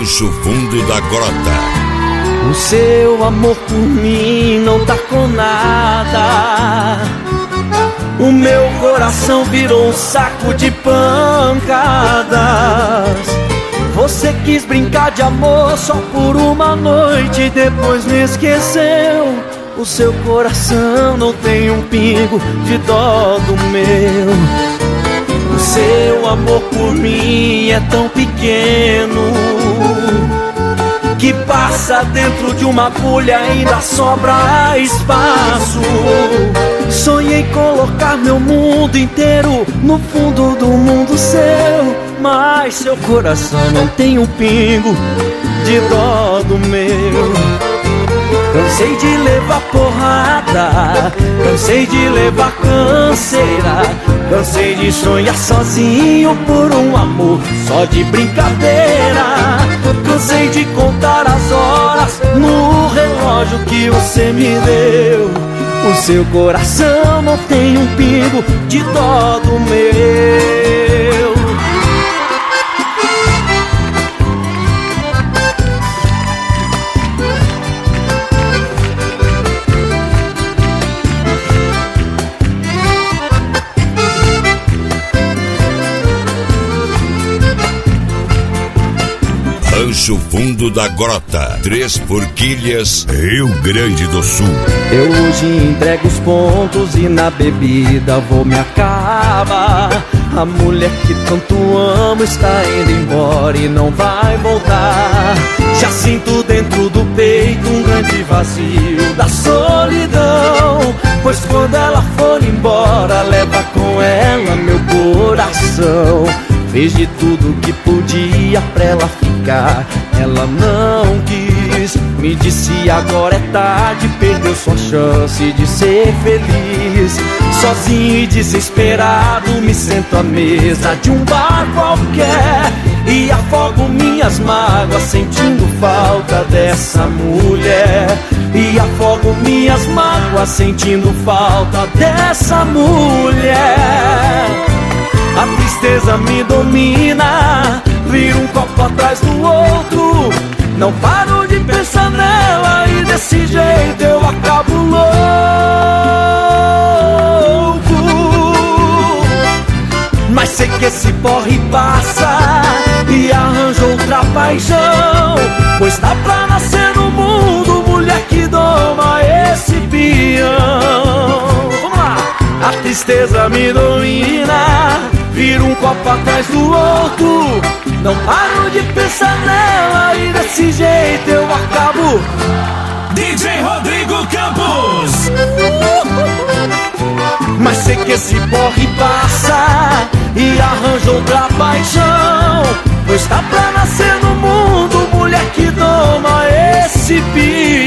Rancho Fundo da Grota. O seu amor por mim não tá com nada. O meu coração virou um saco de pancadas. Você quis brincar de amor só por uma noite e depois me esqueceu. O seu coração não tem um pingo de dó do meu. O seu amor por mim é tão pequeno que passa dentro de uma agulha, ainda sobra espaço. Sonhei colocar meu mundo inteiro no fundo do mundo seu, mas seu coração não tem um pingo de dó do meu. Cansei de levar porrada, cansei de levar canseira, cansei de sonhar sozinho por um amor só de brincadeira. Cansei de contar as horas no relógio que você me deu. O seu coração não tem um pingo de dó do meu. Rancho Fundo da Grota, 3 Forquilhas, Rio Grande do Sul. Eu hoje entrego os pontos e na bebida vou me acabar. A mulher que tanto amo está indo embora e não vai voltar. Já sinto dentro do peito um grande vazio da solidão, pois quando ela for embora leva com ela meu coração. Fez de tudo que podia pra ela ficar, ela não quis. Me disse agora é tarde, perdeu sua chance de ser feliz. Sozinho e desesperado me sento à mesa de um bar qualquer e afogo minhas mágoas sentindo falta dessa mulher. E afogo minhas mágoas sentindo falta dessa mulher. A tristeza me domina, vira um copo atrás do outro. Não paro de pensar nela e desse jeito eu acabo louco. Mas sei que esse porre passa e arranjo outra paixão, pois dá pra nascer no mundo mulher que doma esse peão. Vamos lá! A tristeza me domina, vira um copo atrás do outro. Não paro de pensar nela e desse jeito eu acabo. DJ Rodrigo Campos. Mas sei que esse porre passa e arranja outra paixão, pois dá pra nascer no mundo mulher que doma esse peão.